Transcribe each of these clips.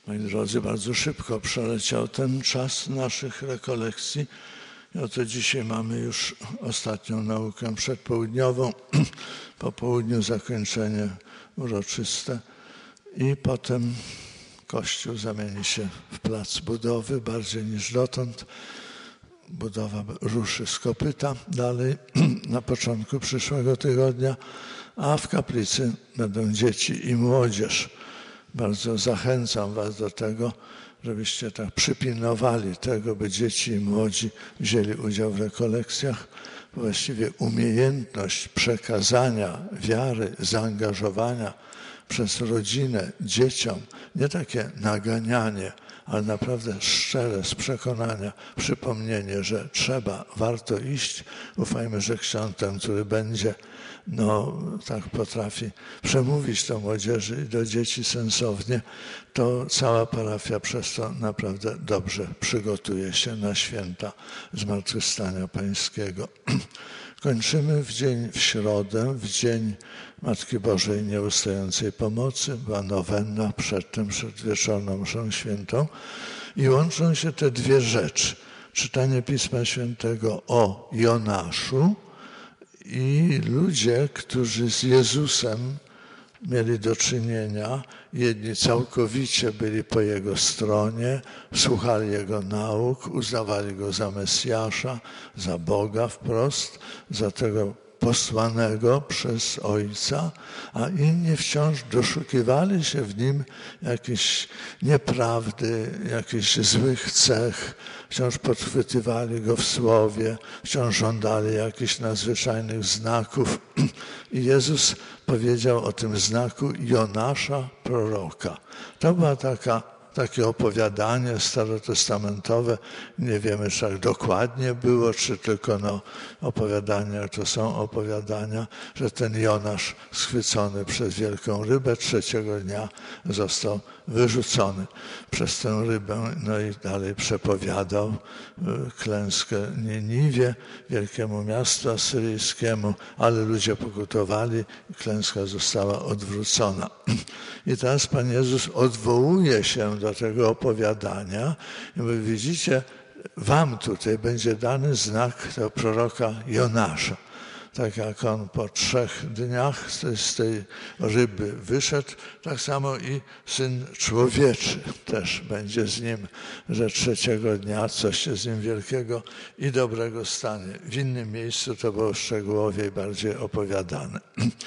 Moi drodzy, bardzo szybko przeleciał ten czas naszych rekolekcji. I oto dzisiaj mamy już ostatnią naukę przedpołudniową, po południu zakończenie uroczyste i potem Kościół zamieni się w plac budowy bardziej niż dotąd. Budowa ruszy z kopyta dalej na początku przyszłego tygodnia, a w kaplicy będą dzieci i młodzież. Bardzo zachęcam was do tego, żebyście tak przypilnowali tego, by dzieci i młodzi wzięli udział w rekolekcjach. Właściwie umiejętność przekazania wiary, zaangażowania przez rodzinę dzieciom, nie takie naganianie, ale naprawdę szczere z przekonania, przypomnienie, że trzeba, warto iść. Ufajmy, że ksiądz ten, który będzie, tak potrafi przemówić do młodzieży i do dzieci sensownie, to cała parafia przez to naprawdę dobrze przygotuje się na święta Zmartwychwstania Pańskiego. Kończymy w środę, w dzień Matki Bożej Nieustającej Pomocy. Była nowenna przed wieczorną mszą świętą i łączą się te dwie rzeczy. Czytanie Pisma Świętego o Jonaszu i ludzie, którzy z Jezusem mieli do czynienia. Jedni całkowicie byli po Jego stronie, słuchali Jego nauk, uznawali Go za Mesjasza, za Boga wprost, za tego posłanego przez Ojca, a inni wciąż doszukiwali się w Nim jakiejś nieprawdy, jakichś złych cech, wciąż podchwytywali Go w słowie, wciąż żądali jakichś nadzwyczajnych znaków. I Jezus powiedział o tym znaku Jonasza, proroka. To była takie opowiadanie starotestamentowe. Nie wiemy, czy tak dokładnie było, czy tylko opowiadania, to są opowiadania, że ten Jonasz schwycony przez wielką rybę trzeciego dnia został wyrzucony przez tę rybę, i dalej przepowiadał klęskę Niniwie, wielkiemu miastu asyryjskiemu, ale ludzie pokutowali i klęska została odwrócona. I teraz Pan Jezus odwołuje się do tego opowiadania i mówi, widzicie, wam tutaj będzie dany znak tego proroka Jonasza. Tak jak on po 3 dniach z tej ryby wyszedł, tak samo i Syn Człowieczy też będzie z nim, że 3 dnia coś się z nim wielkiego i dobrego stanie. W innym miejscu to było szczegółowiej bardziej opowiadane.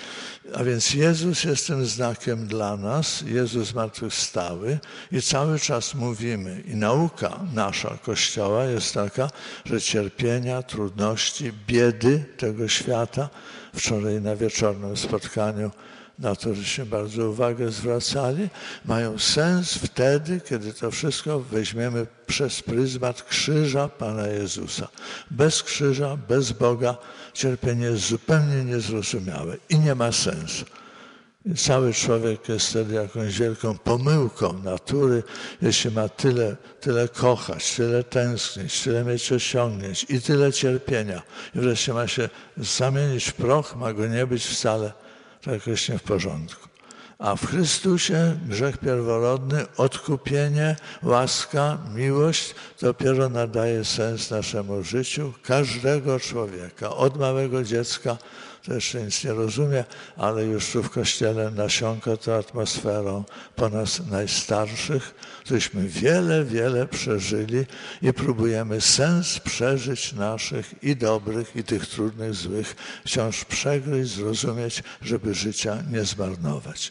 A więc Jezus jest tym znakiem dla nas, Jezus zmartwychwstały i cały czas mówimy i nauka nasza Kościoła jest taka, że cierpienia, trudności, biedy tego świata, wczoraj na wieczornym spotkaniu na to, żeśmy bardzo uwagę zwracali, mają sens wtedy, kiedy to wszystko weźmiemy przez pryzmat krzyża Pana Jezusa. Bez krzyża, bez Boga cierpienie jest zupełnie niezrozumiałe i nie ma sensu. I cały człowiek jest wtedy jakąś wielką pomyłką natury, jeśli ma tyle kochać, tyle tęsknić, tyle mieć osiągnięć i tyle cierpienia. I wreszcie ma się zamienić w proch, ma go nie być wcale, to jakoś nie w porządku. A w Chrystusie grzech pierworodny, odkupienie, łaska, miłość dopiero nadaje sens naszemu życiu każdego człowieka, od małego dziecka, to jeszcze nic nie rozumie, ale już tu w Kościele nasiąka to atmosferą po nas najstarszych, któryśmy wiele przeżyli i próbujemy sens przeżyć naszych i dobrych, i tych trudnych, złych, wciąż przegryźć, zrozumieć, żeby życia nie zmarnować.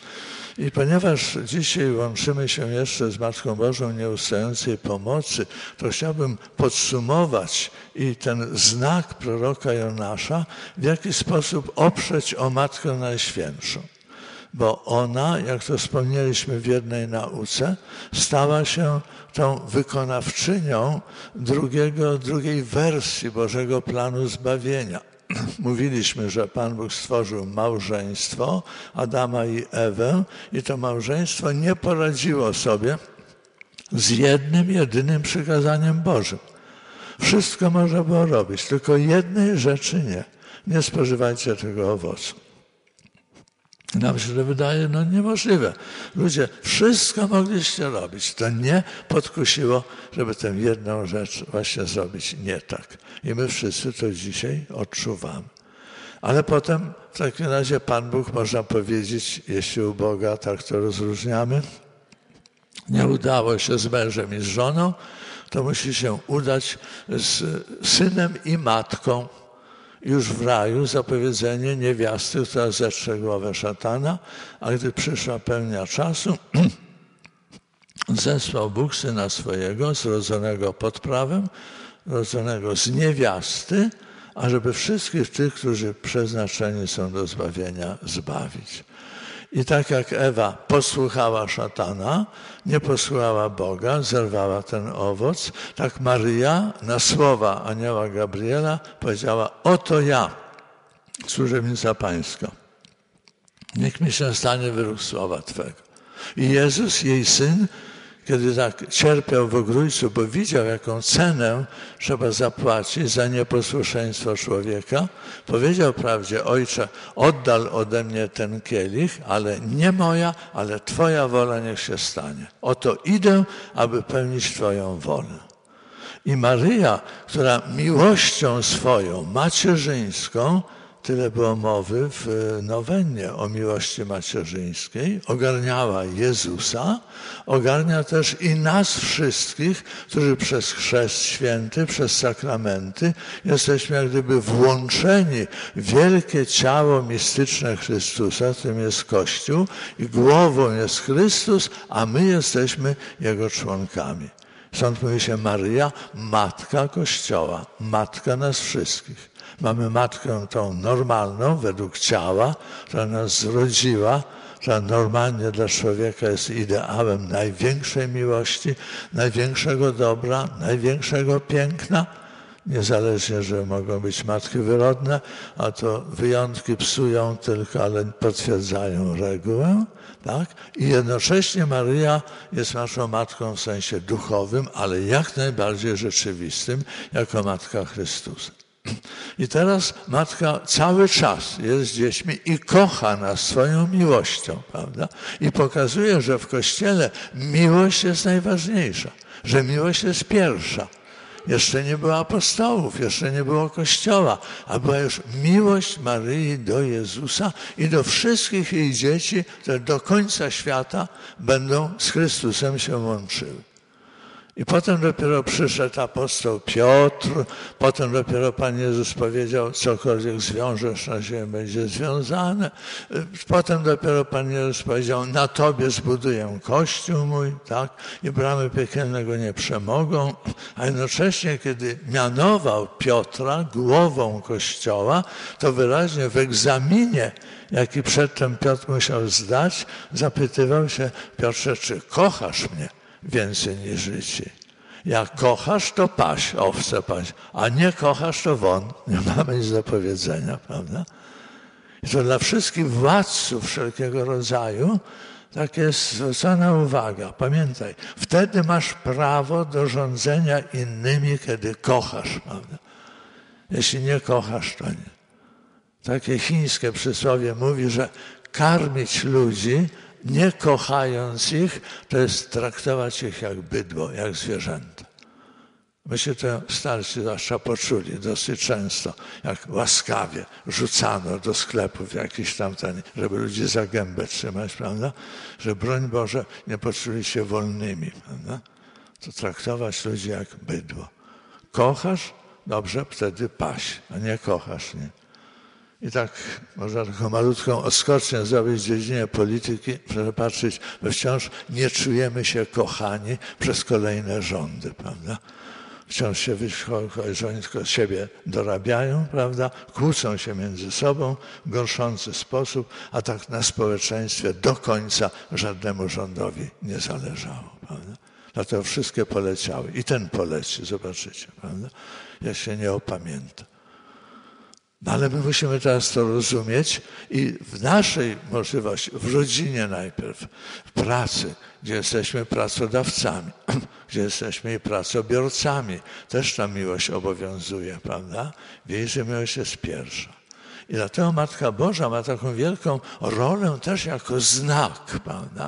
I ponieważ dzisiaj łączymy się jeszcze z Matką Bożą Nieustającej Pomocy, to chciałbym podsumować i ten znak proroka Jonasza w jaki sposób oprzeć o Matkę Najświętszą. Bo ona, jak to wspomnieliśmy w jednej nauce, stała się tą wykonawczynią drugiej wersji Bożego planu zbawienia. Mówiliśmy, że Pan Bóg stworzył małżeństwo, Adama i Ewę, i to małżeństwo nie poradziło sobie z jednym, jedynym przykazaniem Bożym. Wszystko można było robić, tylko jednej rzeczy nie. Nie spożywajcie tego owocu. Nam się to wydaje niemożliwe. Ludzie, wszystko mogliście robić. To nie podkusiło, żeby tę jedną rzecz właśnie zrobić nie tak. I my wszyscy to dzisiaj odczuwamy. Ale potem w takim razie Pan Bóg, można powiedzieć, jeśli u Boga tak to rozróżniamy, nie udało się z mężem i z żoną, to musi się udać z synem i matką. Już w raju zapowiedzenie niewiasty, która zetrze głowę szatana, a gdy przyszła pełnia czasu, zesłał Bóg Syna swojego, zrodzonego pod prawem, rodzonego z niewiasty, ażeby wszystkich tych, którzy przeznaczeni są do zbawienia, zbawić. I tak jak Ewa posłuchała szatana, nie posłuchała Boga, zerwała ten owoc, tak Maryja na słowa anioła Gabriela powiedziała: oto ja, służebnica Pańska. Niech mi się stanie według słowa Twego. I Jezus, jej Syn, kiedy tak cierpiał w ogrójcu, bo widział, jaką cenę trzeba zapłacić za nieposłuszeństwo człowieka, powiedział wprawdzie: Ojcze, oddal ode mnie ten kielich, ale nie moja, ale Twoja wola niech się stanie. Oto idę, aby pełnić Twoją wolę. I Maryja, która miłością swoją, macierzyńską, tyle było mowy w nowennie o miłości macierzyńskiej, ogarniała Jezusa, ogarnia też i nas wszystkich, którzy przez chrzest święty, przez sakramenty jesteśmy jak gdyby włączeni w wielkie ciało mistyczne Chrystusa, którym jest Kościół, i głową jest Chrystus, a my jesteśmy Jego członkami. Stąd mówi się Maryja, matka Kościoła, matka nas wszystkich. Mamy matkę tą normalną, według ciała, która nas zrodziła, która normalnie dla człowieka jest ideałem największej miłości, największego dobra, największego piękna. Niezależnie, że mogą być matki wyrodne, a to wyjątki psują tylko, ale potwierdzają regułę. Tak? I jednocześnie Maryja jest naszą matką w sensie duchowym, ale jak najbardziej rzeczywistym, jako matka Chrystusa. I teraz matka cały czas jest z dziećmi i kocha nas swoją miłością, prawda? I pokazuje, że w Kościele miłość jest najważniejsza, że miłość jest pierwsza. Jeszcze nie było apostołów, jeszcze nie było Kościoła, a była już miłość Maryi do Jezusa i do wszystkich jej dzieci, które do końca świata będą z Chrystusem się łączyły. I potem dopiero przyszedł apostoł Piotr, potem dopiero Pan Jezus powiedział: cokolwiek zwiążesz na ziemi, będzie związane. Potem dopiero Pan Jezus powiedział: na Tobie zbuduję Kościół mój, tak? I bramy piekielne go nie przemogą. A jednocześnie, kiedy mianował Piotra głową Kościoła, to wyraźnie w egzaminie, jaki przedtem Piotr musiał zdać, zapytywał się: Piotrze, czy kochasz mnie więcej niż życie? Jak kochasz, to paś, owce paś, a nie kochasz, to won. Nie mamy nic do powiedzenia, prawda? I to dla wszystkich władców wszelkiego rodzaju tak jest zwrócona uwaga. Pamiętaj, wtedy masz prawo do rządzenia innymi, kiedy kochasz, prawda? Jeśli nie kochasz, to nie. Takie chińskie przysłowie mówi, że karmić ludzi, nie kochając ich, to jest traktować ich jak bydło, jak zwierzęta. My się to starsi zwłaszcza poczuli dosyć często, jak łaskawie rzucano do sklepów jakiś tam, żeby ludzi za gębę trzymać, prawda? Że broń Boże nie poczuli się wolnymi, prawda? To traktować ludzi jak bydło. Kochasz? Dobrze, wtedy paś, a nie kochasz, nie? I tak można taką malutką odskocznię zrobić w dziedzinie polityki, żeby patrzeć, bo wciąż nie czujemy się kochani przez kolejne rządy, prawda? Wciąż się że oni tylko siebie dorabiają, prawda? Kłócą się między sobą w gorszący sposób, a tak na społeczeństwie do końca żadnemu rządowi nie zależało, prawda? Dlatego wszystkie poleciały. I ten poleci, zobaczycie, prawda? Jak się nie opamięta. No ale my musimy teraz to rozumieć i w naszej możliwości, w rodzinie najpierw, w pracy, gdzie jesteśmy pracodawcami, gdzie jesteśmy i pracobiorcami, też ta miłość obowiązuje, prawda? Wiesz, że miłość jest pierwsza. I dlatego Matka Boża ma taką wielką rolę też jako znak, prawda?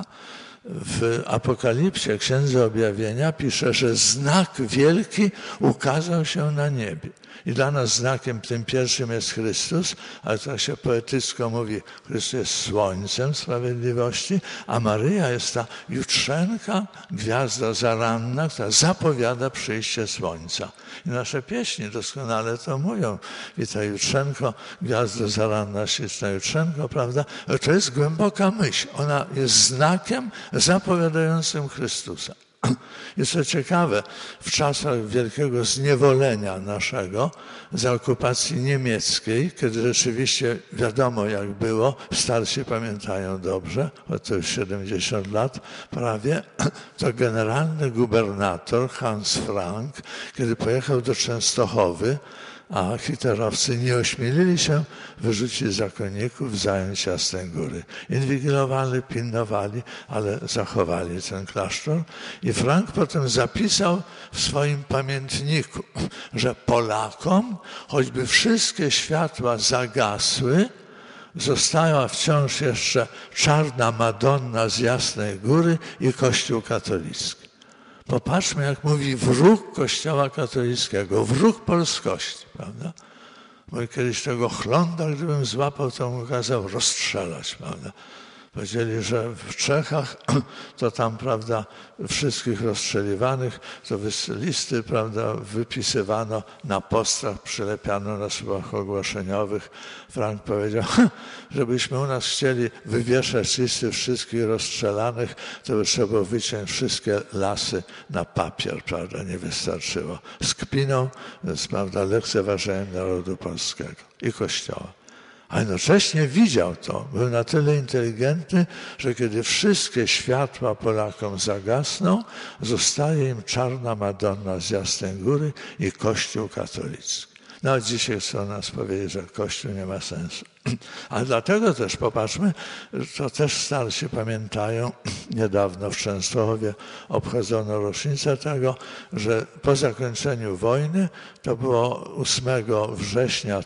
W Apokalipsie, Księdze Objawienia pisze, że znak wielki ukazał się na niebie. I dla nas znakiem tym pierwszym jest Chrystus, ale tak się poetycko mówi, Chrystus jest słońcem sprawiedliwości, a Maryja jest ta jutrzenka, gwiazda zaranna, która zapowiada przyjście słońca. I nasze pieśni doskonale to mówią. I ta jutrzenko, gwiazda zaranna, śliczna jutrzenko, prawda? To jest głęboka myśl. Ona jest znakiem zapowiadającym Chrystusa. I co ciekawe, w czasach wielkiego zniewolenia naszego, za okupacji niemieckiej, kiedy rzeczywiście wiadomo jak było, starsi pamiętają dobrze, bo to już 70 lat prawie, to generalny gubernator Hans Frank, kiedy pojechał do Częstochowy, a hitlerowcy nie ośmielili się wyrzucić zakonników, zająć Jasnej Góry. Inwigilowali, pilnowali, ale zachowali ten klasztor. I Frank potem zapisał w swoim pamiętniku, że Polakom, choćby wszystkie światła zagasły, została wciąż jeszcze czarna Madonna z Jasnej Góry i Kościół katolicki. Popatrzmy, jak mówi wróg Kościoła katolickiego, wróg polskości, prawda? Bo kiedyś tego chląda, gdybym złapał, to mu kazał rozstrzelać, prawda? Powiedzieli, że w Czechach to tam, prawda, wszystkich rozstrzeliwanych, to listy, prawda, wypisywano na postrach, przylepiano na słupach ogłoszeniowych. Frank powiedział, żebyśmy u nas chcieli wywieszać listy wszystkich rozstrzelanych, to by trzeba było wyciąć wszystkie lasy na papier, prawda, nie wystarczyło. Z kpiną, prawda, lekceważeniem narodu polskiego i Kościoła. A jednocześnie widział to, był na tyle inteligentny, że kiedy wszystkie światła Polakom zagasną, zostaje im czarna Madonna z Jasnej Góry i Kościół katolicki. No dzisiaj chcą nas powiedzieć, że Kościół nie ma sensu. Ale dlatego też, popatrzmy, to też starsi pamiętają, niedawno w Częstochowie obchodzono rocznicę tego, że po zakończeniu wojny, to było 8 września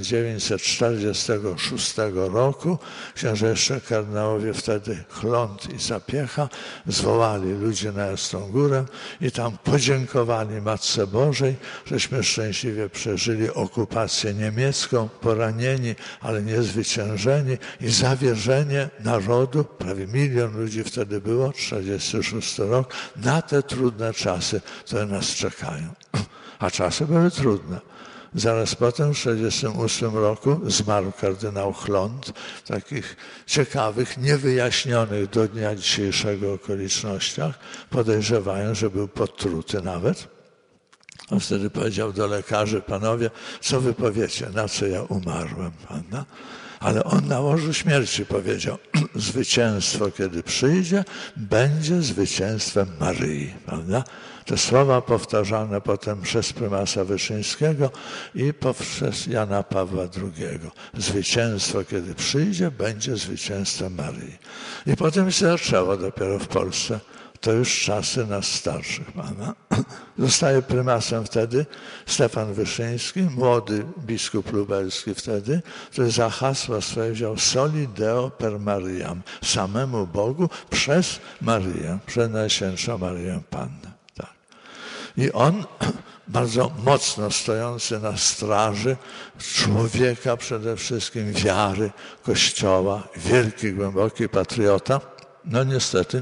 1946 roku, księża jeszcze kardynałowie wtedy Chląd i Zapiecha zwołali ludzi na Jasną Górę i tam podziękowali Matce Bożej, żeśmy szczęśliwie przeżyli okupację niemiecką, poranieni, ale niezwyciężeni i zawierzenie narodu, prawie 1 milion ludzi wtedy było, 1946 rok, na te trudne czasy, które nas czekają. A czasy były trudne. Zaraz potem, w 1948 roku, zmarł kardynał Chląd w takich ciekawych, niewyjaśnionych do dnia dzisiejszego okolicznościach. Podejrzewają, że był podtruty nawet. On wtedy powiedział do lekarzy, panowie, co wy powiecie, na co ja umarłem, prawda? Ale on na łożu śmierci powiedział, zwycięstwo, kiedy przyjdzie, będzie zwycięstwem Maryi, prawda? Te słowa powtarzane potem przez prymasa Wyszyńskiego i przez Jana Pawła II. Zwycięstwo, kiedy przyjdzie, będzie zwycięstwem Maryi. I potem się zaczęło dopiero w Polsce. To już czasy nas starszych, prawda? Zostaje prymasem wtedy Stefan Wyszyński, młody biskup lubelski wtedy, który za hasło swoje wziął Soli Deo per Mariam, samemu Bogu przez Maryję, przez Najświętszą Maryję Pannę. Tak. I on, bardzo mocno stojący na straży człowieka, przede wszystkim wiary, Kościoła, wielki, głęboki patriota, no niestety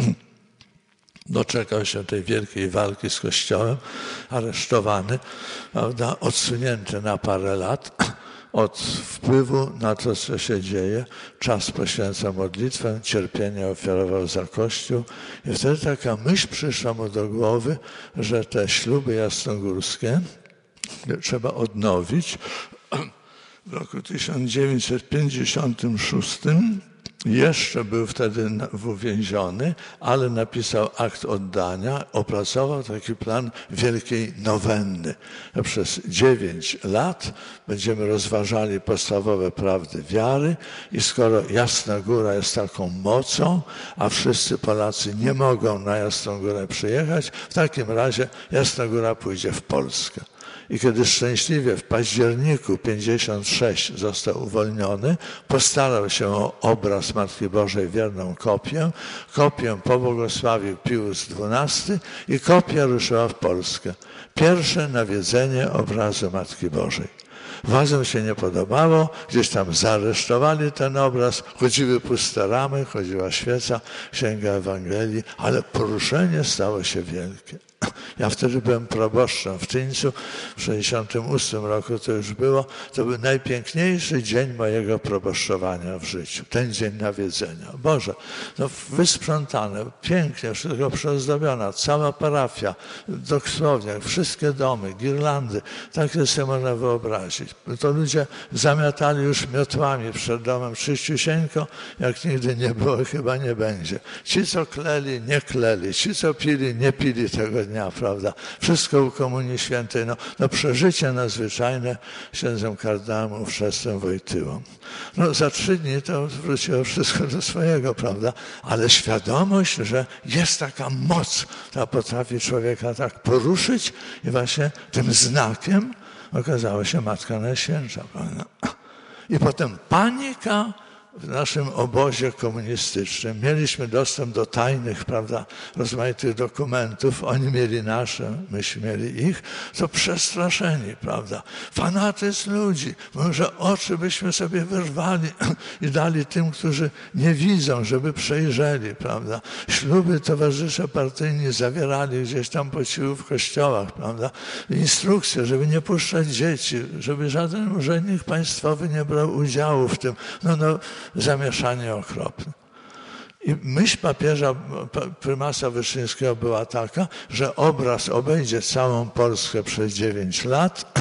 doczekał się tej wielkiej walki z Kościołem, aresztowany, prawda, odsunięty na parę lat od wpływu na to, co się dzieje. Czas poświęca modlitwę, cierpienie ofiarował za Kościół. I wtedy taka myśl przyszła mu do głowy, że te śluby jasnogórskie trzeba odnowić. W roku 1956 jeszcze był wtedy uwięziony, ale napisał akt oddania, opracował taki plan wielkiej nowenny. Przez 9 lat będziemy rozważali podstawowe prawdy wiary i skoro Jasna Góra jest taką mocą, a wszyscy Polacy nie mogą na Jasną Górę przyjechać, w takim razie Jasna Góra pójdzie w Polskę. I kiedy szczęśliwie w październiku 56 został uwolniony, postarał się o obraz Matki Bożej, wierną kopię. Kopię pobłogosławił Pius XII i kopia ruszyła w Polskę. Pierwsze nawiedzenie obrazu Matki Bożej. Władzom się nie podobało, gdzieś tam zaaresztowali ten obraz, chodziły puste ramy, chodziła świeca, księga Ewangelii, ale poruszenie stało się wielkie. Ja wtedy byłem proboszczem w Tyńcu, w 1968 roku to już było. To był najpiękniejszy dzień mojego proboszczowania w życiu. Ten dzień nawiedzenia. Boże, no wysprzątane, pięknie, wszystko przyozdobiona, cała parafia, dosłownie, wszystkie domy, girlandy, tak sobie można wyobrazić. To ludzie zamiatali już miotłami przed domem czyściusieńko, jak nigdy nie było, chyba nie będzie. Ci, co kleli, nie kleli, ci, co pili, nie pili tego dnia, prawda? Wszystko u Komunii Świętej. No przeżycie nadzwyczajne księdzem kardynałem ówczesnym Wojtyłą. No za 3 dni to wróciło wszystko do swojego, prawda? Ale świadomość, że jest taka moc, która potrafi człowieka tak poruszyć i właśnie tym znakiem okazała się Matka Najświętsza, prawda? I potem panika w naszym obozie komunistycznym. Mieliśmy dostęp do tajnych, prawda, rozmaitych dokumentów. Oni mieli nasze, myśmy mieli ich. To przestraszeni, prawda. Fanatyzm ludzi. Może oczy byśmy sobie wyrwali i dali tym, którzy nie widzą, żeby przejrzeli, prawda. Śluby towarzysze partyjni zawierali gdzieś tam po cichu w kościołach, prawda. Instrukcje, żeby nie puszczać dzieci, żeby żaden urzędnik państwowy nie brał udziału w tym. Zamieszanie okropne. I myśl papieża, prymasa Wyszyńskiego była taka, że obraz obejdzie całą Polskę przez 9 lat.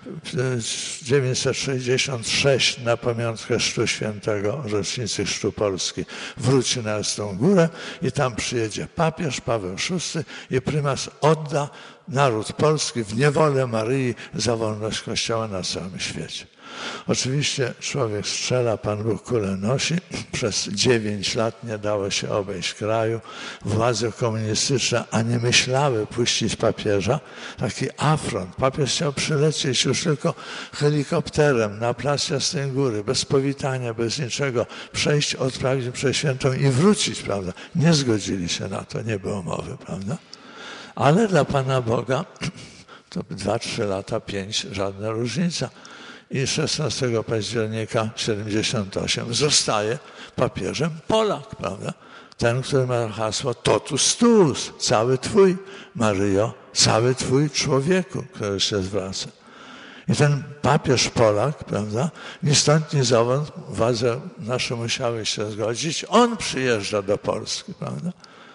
966 na pamiątkę Chrztu Świętego, rocznicy Chrztu Polski, wróci na Jasną Górę i tam przyjedzie papież Paweł VI i prymas odda naród polski w niewolę Maryi za wolność Kościoła na całym świecie. Oczywiście człowiek strzela, Pan Bóg kulę nosi. Przez 9 lat nie dało się obejść kraju. Władze komunistyczne, a nie myślały puścić papieża. Taki afront. Papież chciał przylecieć już tylko helikopterem na plac Jasnej Góry, bez powitania, bez niczego, przejść, odprawić mszę świętą i wrócić, prawda? Nie zgodzili się na to, nie było mowy, prawda? Ale dla Pana Boga to 2-3 lata, 5, żadna różnica. I 16 października 78 zostaje papieżem Polak, prawda? Ten, który ma hasło totus tuus, cały Twój, Maryjo, cały Twój człowieku, który się zwraca. I ten papież Polak, prawda, ni stąd, ni zowąd, władze nasze musiały się zgodzić, on przyjeżdża do Polski, prawda?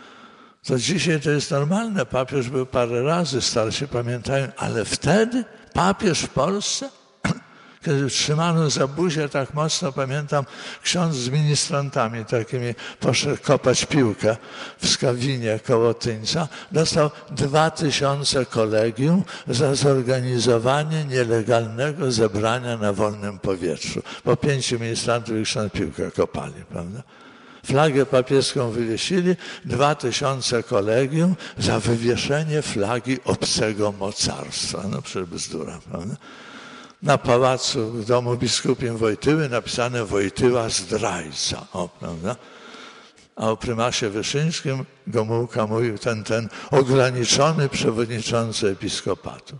To dzisiaj to jest normalne, papież był parę razy, starsi pamiętają, ale wtedy papież w Polsce? Kiedy trzymano za buzię tak mocno, pamiętam, ksiądz z ministrantami takimi poszedł kopać piłkę w Skawinie koło Tyńca, dostał 2000 kolegium za zorganizowanie nielegalnego zebrania na wolnym powietrzu. Po 5 ministrantów i ksiądz piłkę kopali, prawda? Flagę papieską wywiesili, 2000 kolegium za wywieszenie flagi obcego mocarstwa. No przecież bzdura, prawda? Na pałacu w domu biskupim Wojtyły napisane Wojtyła zdrajca. Prawda? A o prymasie Wyszyńskim Gomułka mówił ten ograniczony przewodniczący episkopatu.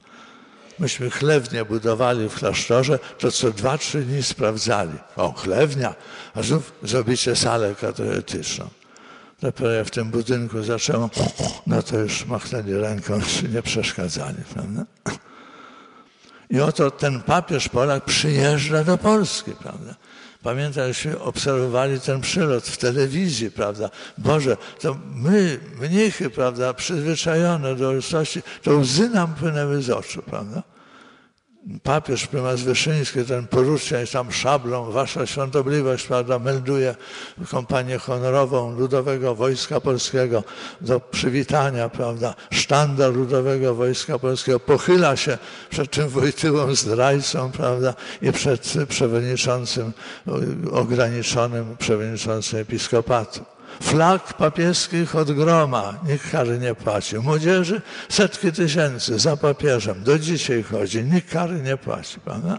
Myśmy chlewnię budowali w klasztorze, to co 2-3 dni sprawdzali. O, chlewnia, a znów zrobicie salę katechetyczną. Dopiero jak w tym budynku zaczęło, no to już machnęli ręką, czy nie przeszkadzali, prawda? I oto ten papież Polak przyjeżdża do Polski, prawda? Pamiętam, żeśmy obserwowali ten przylot w telewizji, prawda? Boże, to my, mnichy, prawda, przyzwyczajone do uroczystości, to łzy nam płynęły z oczu, prawda? Papież prymas Wyszyński, ten porucznik tam szablą, wasza świątobliwość, prawda, melduje kompanię honorową Ludowego Wojska Polskiego do przywitania, prawda, sztandar Ludowego Wojska Polskiego pochyla się przed tym Wojtyłą zdrajcą, prawda, i przed przewodniczącym, ograniczonym przewodniczącym episkopatu. flag papieskich od groma, nikt kary nie płacił. Młodzieży setki tysięcy za papieżem, do dzisiaj chodzi, nikt kary nie płaci, prawda?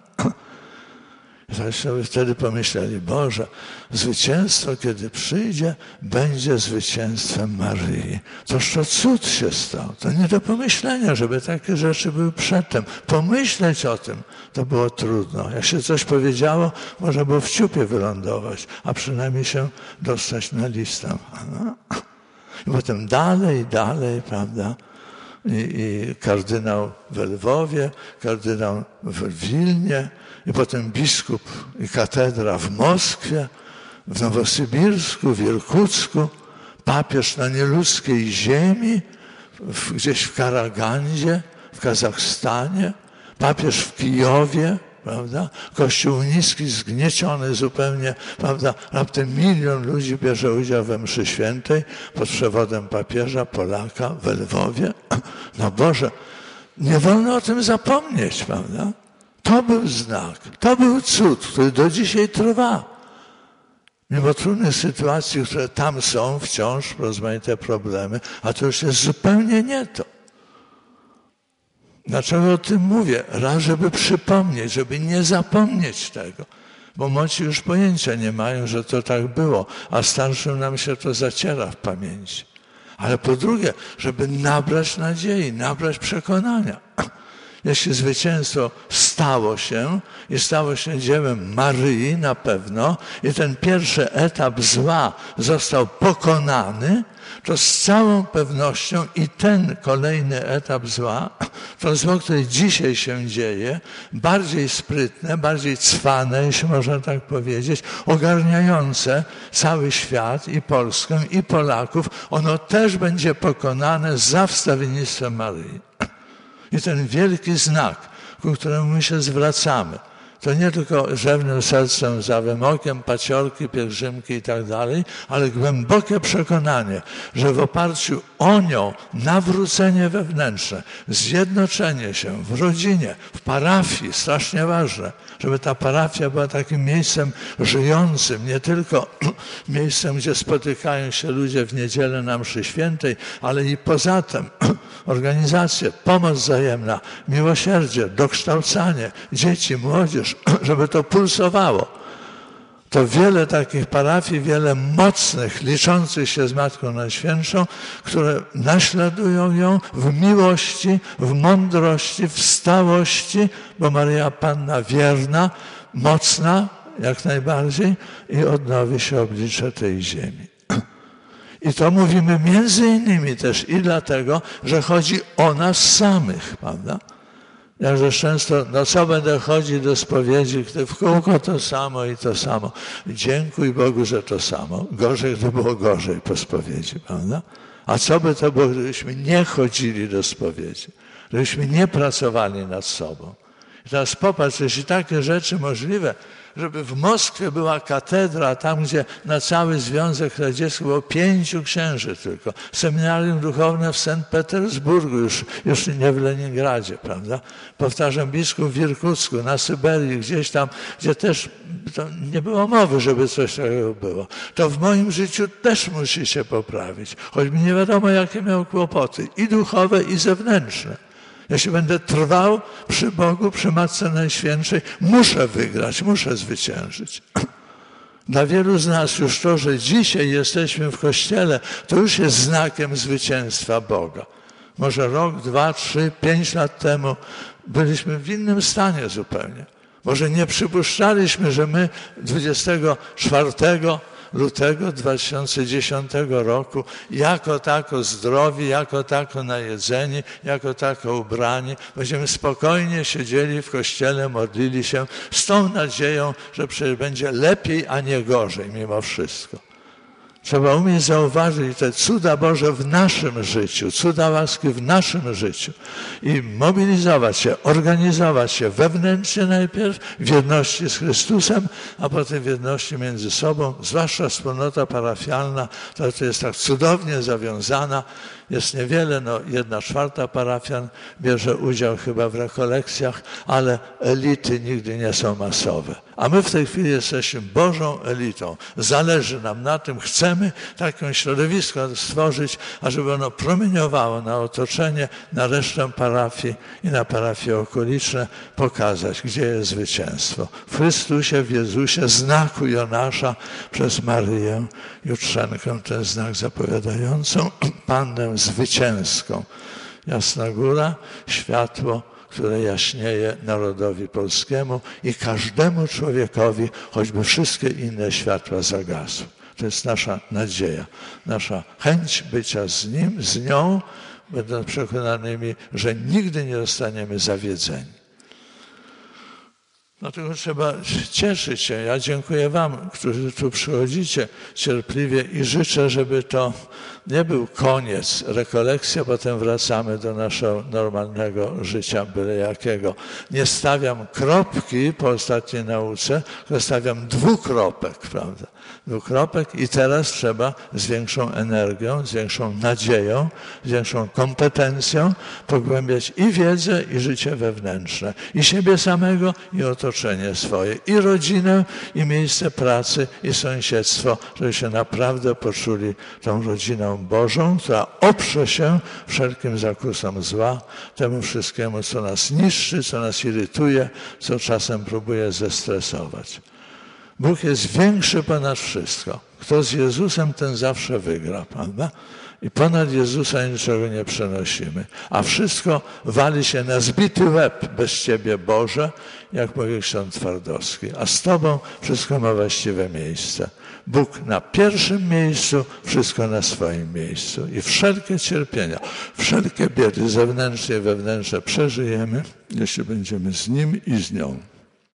Wtedy pomyśleli, Boże, zwycięstwo, kiedy przyjdzie, będzie zwycięstwem Maryi. Toż to cud się stał. To nie do pomyślenia, żeby takie rzeczy były przedtem. Pomyśleć o tym, to było trudno. Jak się coś powiedziało, można było w ciupie wylądować, a przynajmniej się dostać na listę. I potem dalej, prawda? I kardynał w Lwowie, kardynał w Wilnie, i potem biskup i katedra w Moskwie, w Nowosybirsku, w Irkucku, papież na nieludzkiej ziemi, gdzieś w Karagandzie, w Kazachstanie, papież w Kijowie, prawda? Kościół niski, zgnieciony zupełnie, prawda? Raptem 1 milion ludzi bierze udział we mszy świętej pod przewodem papieża, Polaka w Lwowie. No Boże, nie wolno o tym zapomnieć, prawda? To był znak, to był cud, który do dzisiaj trwa. Mimo trudnych sytuacji, które tam są, wciąż rozmaite problemy, a to już jest zupełnie nie to. Dlaczego o tym mówię? Raz, żeby przypomnieć, żeby nie zapomnieć tego, bo młodzi już pojęcia nie mają, że to tak było, a starszym nam się to zaciera w pamięci. Ale po drugie, żeby nabrać nadziei, nabrać przekonania. Jeśli zwycięstwo stało się i stało się dziełem Maryi na pewno i ten pierwszy etap zła został pokonany, to z całą pewnością i ten kolejny etap zła, to zło, które dzisiaj się dzieje, bardziej sprytne, bardziej cwane, jeśli można tak powiedzieć, ogarniające cały świat i Polskę i Polaków, ono też będzie pokonane za wstawiennictwem Maryi. I ten wielki znak, ku któremu my się zwracamy, to nie tylko rzewnym sercem, zawym okiem, paciorki, pielgrzymki i tak dalej, ale głębokie przekonanie, że w oparciu o nią nawrócenie wewnętrzne, zjednoczenie się w rodzinie, w parafii, strasznie ważne, żeby ta parafia była takim miejscem żyjącym, nie tylko miejscem, gdzie spotykają się ludzie w niedzielę na mszy świętej, ale i poza tym organizacje, pomoc wzajemna, miłosierdzie, dokształcanie, dzieci, młodzież, żeby to pulsowało. To wiele takich parafii, wiele mocnych, liczących się z Matką Najświętszą, które naśladują ją w miłości, w mądrości, w stałości, bo Maryja Panna wierna, mocna jak najbardziej i odnowi się oblicze tej ziemi. I to mówimy między innymi też i dlatego, że chodzi o nas samych, prawda? Jakże często, no co będę chodzić do spowiedzi, gdy w kółko to samo i to samo. Dziękuj Bogu, że to samo. Gorzej, gdy było gorzej po spowiedzi, prawda? A co by to było, gdybyśmy nie chodzili do spowiedzi? Gdybyśmy nie pracowali nad sobą? I teraz popatrz, jeśli takie rzeczy możliwe, żeby w Moskwie była katedra, tam gdzie na cały Związek Radziecki było 5 księży tylko. Seminarium duchowne w Sankt Petersburgu, już nie w Leningradzie, prawda? Powtarzam, biskup w Irkucku, na Syberii, gdzieś tam, gdzie też to nie było mowy, żeby coś takiego było. To w moim życiu też musi się poprawić, choćby nie wiadomo, jakie miał kłopoty, i duchowe, i zewnętrzne. Jeśli będę trwał przy Bogu, przy Matce Najświętszej, muszę wygrać, muszę zwyciężyć. Dla wielu z nas już to, że dzisiaj jesteśmy w Kościele, to już jest znakiem zwycięstwa Boga. Może rok, 2, 3, 5 lat temu byliśmy w innym stanie zupełnie. Może nie przypuszczaliśmy, że my 24 lutego 2010 roku jako tako zdrowi, jako tako najedzeni, jako tako ubrani, będziemy spokojnie siedzieli w kościele, modlili się z tą nadzieją, że przecież będzie lepiej, a nie gorzej mimo wszystko. Trzeba umieć zauważyć te cuda Boże w naszym życiu, cuda łaski w naszym życiu i mobilizować się, organizować się wewnętrznie najpierw w jedności z Chrystusem, a potem w jedności między sobą, zwłaszcza wspólnota parafialna, to jest tak cudownie zawiązana jest niewiele, 1/4 parafian bierze udział chyba w rekolekcjach, ale elity nigdy nie są masowe. A my w tej chwili jesteśmy Bożą elitą. Zależy nam na tym, chcemy takie środowisko stworzyć, ażeby ono promieniowało na otoczenie, na resztę parafii i na parafie okoliczne, pokazać, gdzie jest zwycięstwo. W Chrystusie, w Jezusie, znaku Jonasza przez Maryję Jutrzenkę, ten znak zapowiadającą Pannę zwycięską. Jasna góra, światło, które jaśnieje narodowi polskiemu i każdemu człowiekowi, choćby wszystkie inne światła zagasły. To jest nasza nadzieja, nasza chęć bycia z Nim, z nią, będąc przekonanymi, że nigdy nie zostaniemy zawiedzeni. Dlatego trzeba cieszyć się. Ja dziękuję Wam, którzy tu przychodzicie cierpliwie i życzę, żeby to nie był koniec, rekolekcja, potem wracamy do naszego normalnego życia, byle jakiego. Nie stawiam kropki po ostatniej nauce, tylko stawiam dwukropek, prawda? Dwukropek i teraz trzeba z większą energią, z większą nadzieją, z większą kompetencją pogłębiać i wiedzę, i życie wewnętrzne, i siebie samego, i otoczenie swoje, i rodzinę, i miejsce pracy, i sąsiedztwo, żeby się naprawdę poczuli tą rodziną Bożą, która oprze się wszelkim zakusom zła, temu wszystkiemu, co nas niszczy, co nas irytuje, co czasem próbuje zestresować. Bóg jest większy ponad wszystko. Kto z Jezusem, ten zawsze wygra, prawda? I ponad Jezusa niczego nie przenosimy. A wszystko wali się na zbity łeb bez Ciebie, Boże, jak mówi ksiądz Twardowski. A z Tobą wszystko ma właściwe miejsce. Bóg na pierwszym miejscu, wszystko na swoim miejscu. I wszelkie cierpienia, wszelkie biedy zewnętrzne i wewnętrzne przeżyjemy, jeśli będziemy z Nim i z nią.